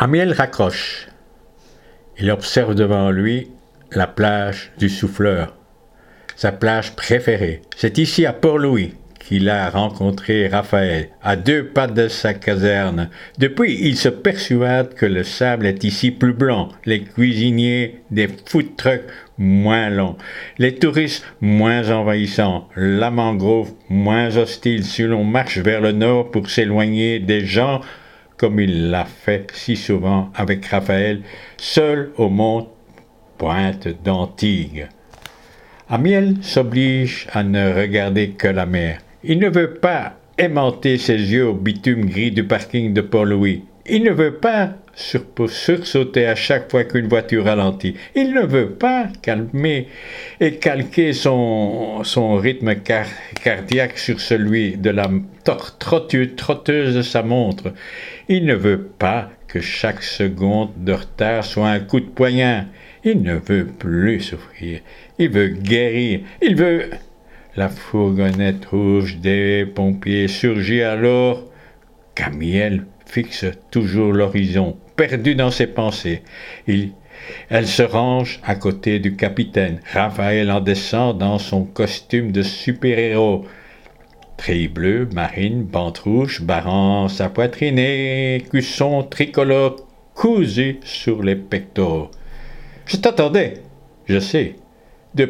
Amiel raccroche. Il observe devant lui la plage du Souffleur, sa plage préférée. C'est ici à Port-Louis qu'il a rencontré Raphaël, à 2 pas de sa caserne. Depuis, il se persuade que le sable est ici plus blanc, les cuisiniers des food trucks moins longs, les touristes moins envahissants, la mangrove moins hostile si l'on marche vers le nord pour s'éloigner des gens, comme il l'a fait si souvent avec Raphaël, seul au mont Pointe d'Antigue. Amiel s'oblige à ne regarder que la mer. Il ne veut pas aimanter ses yeux au bitume gris du parking de Port-Louis. Il ne veut pas sursauter à chaque fois qu'une voiture ralentit. Il ne veut pas calmer et calquer son rythme cardiaque sur celui de la trotteuse de sa montre. Il ne veut pas que chaque seconde de retard soit un coup de poignard. Il ne veut plus souffrir. Il veut guérir. Il veut... La fourgonnette rouge des pompiers surgit alors qu'Amiel fixe toujours l'horizon, perdu dans ses pensées. Elle se range à côté du capitaine. Raphaël en descend dans son costume de super-héros. Treillis bleu, marine, bande rouge, barrant sa poitrine et écusson tricolore cousu sur les pectoraux. « Je t'attendais, je sais. Depuis... »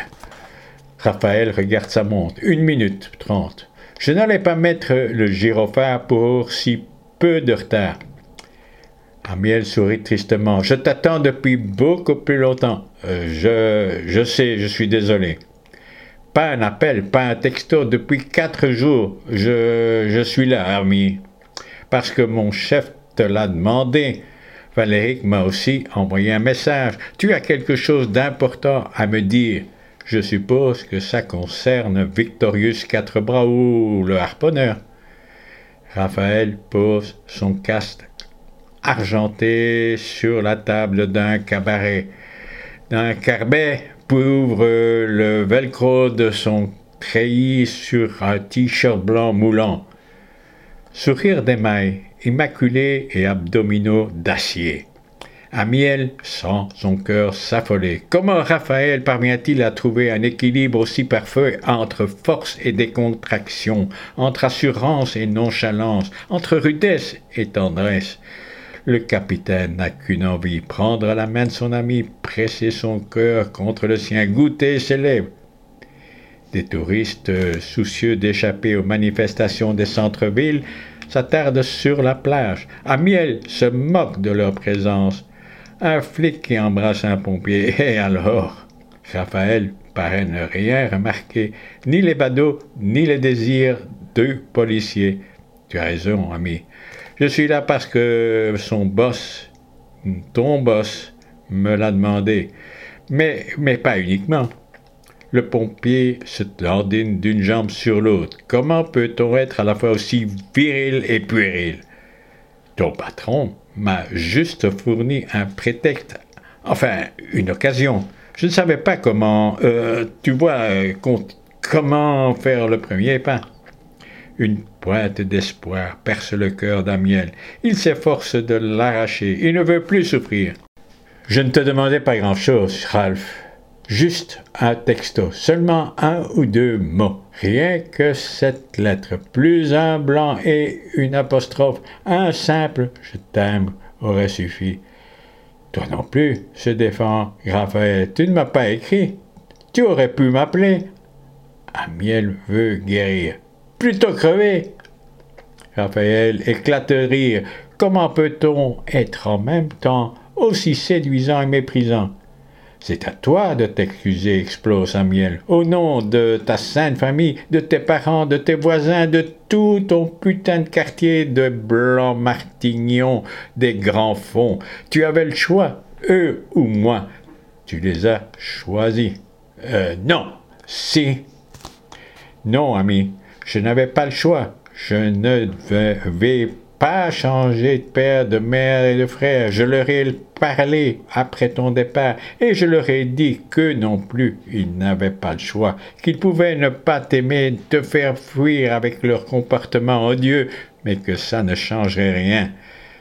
Raphaël regarde sa montre. 1 minute 30. Je n'allais pas mettre le gyrophare pour si peu de retard. Amiel sourit tristement. Je t'attends depuis beaucoup plus longtemps. Je sais, je suis désolé. Pas un appel, pas un texto. Depuis 4 jours, je suis là, ami. Parce que mon chef te l'a demandé. Valéric m'a aussi envoyé un message. Tu as quelque chose d'important à me dire. Je suppose que ça concerne Victorius Quatre-Bras ou le harponneur. Raphaël pose son casque argenté sur la table d'un cabaret. D'un carbet ouvre le velcro de son treillis sur un t-shirt blanc moulant. Sourire d'émail, immaculé et abdominaux d'acier. Amiel sent son cœur s'affoler. Comment Raphaël parvient-il à trouver un équilibre aussi parfait entre force et décontraction, entre assurance et nonchalance, entre rudesse et tendresse? Le capitaine n'a qu'une envie, prendre la main de son ami, presser son cœur contre le sien, goûter ses lèvres. Des touristes soucieux d'échapper aux manifestations des centres-villes s'attardent sur la plage. Amiel se moque de leur présence. Un flic qui embrasse un pompier, et alors? Raphaël paraît ne rien remarquer, ni les badauds, ni les désirs de policiers. Tu as raison, ami. Je suis là parce que ton boss, me l'a demandé. Mais pas uniquement. Le pompier se dandine d'une jambe sur l'autre. Comment peut-on être à la fois aussi viril et puéril? Ton patron m'a juste fourni un prétexte, enfin, une occasion. Je ne savais pas comment, comment faire le premier pas. Une pointe d'espoir perce le cœur d'Amiel. Il s'efforce de l'arracher. Il ne veut plus souffrir. Je ne te demandais pas grand-chose, Ralph. Juste un texto, seulement 1 ou 2 mots. Rien que cette lettre, plus un blanc et une apostrophe, un simple « je t'aime » aurait suffi. Toi non plus, se défend Raphaël, tu ne m'as pas écrit. Tu aurais pu m'appeler. Amiel veut guérir. Plutôt crever. Raphaël éclate de rire. Comment peut-on être en même temps aussi séduisant et méprisant? C'est à toi de t'excuser, explose Amiel, au nom de ta sainte famille, de tes parents, de tes voisins, de tout ton putain de quartier de Blanc-Martignon, des grands fonds. Tu avais le choix, eux ou moi. Tu les as choisis. Non, si. Non, ami, je n'avais pas le choix. Je ne vais pas changer de père, de mère et de frère. Je leur ai parlé après ton départ et je leur ai dit que non plus ils n'avaient pas le choix, qu'ils pouvaient ne pas t'aimer, te faire fuir avec leur comportement odieux, mais que ça ne changerait rien.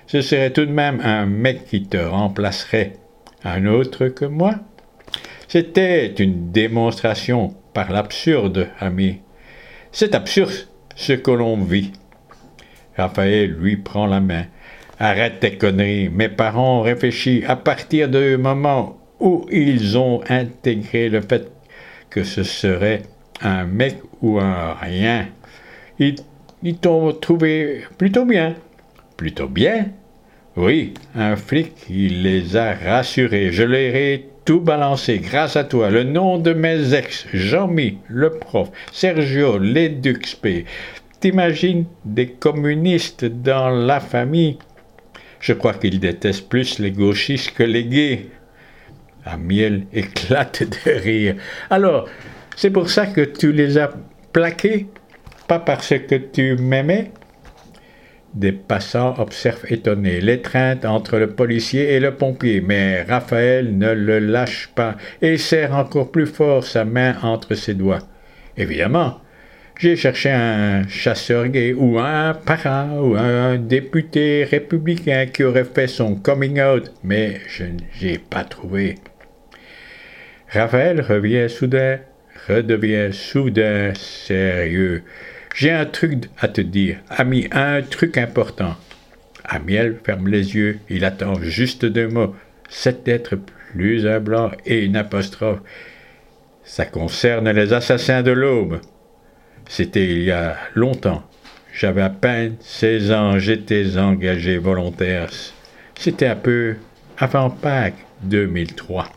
ce serait tout de même un mec qui te remplacerait. Un autre que moi? C'était une démonstration par l'absurde, ami. C'est absurde ce que l'on vit. Raphaël lui prend la main. Arrête tes conneries. Mes parents ont réfléchi à partir du moment où ils ont intégré le fait que ce serait un mec ou un rien. Ils t'ont trouvé plutôt bien. Plutôt bien? Oui, un flic, il les a rassurés. Je leur ai tout balancé grâce à toi. Le nom de mes ex, Jean-Mi, le prof, Sergio, l'Eduxp. T'imagines des communistes dans la famille? Je crois qu'ils détestent plus les gauchistes que les gays. Amiel éclate de rire. Alors, c'est pour ça que tu les as plaqués? Pas parce que tu m'aimais? Des passants observent étonnés l'étreinte entre le policier et le pompier, mais Raphaël ne le lâche pas et serre encore plus fort sa main entre ses doigts. Évidemment, j'ai cherché un chasseur gay ou un parent ou un député républicain qui aurait fait son coming out, mais je n'ai pas trouvé. Raphaël redevient soudain sérieux. J'ai un truc à te dire, ami, un truc important. Amiel ferme les yeux, il attend juste 2 mots, 7 lettres plus un blanc et une apostrophe. Ça concerne les assassins de l'Aube. C'était il y a longtemps. J'avais à peine 16 ans, j'étais engagé volontaire. C'était un peu avant Pâques 2003.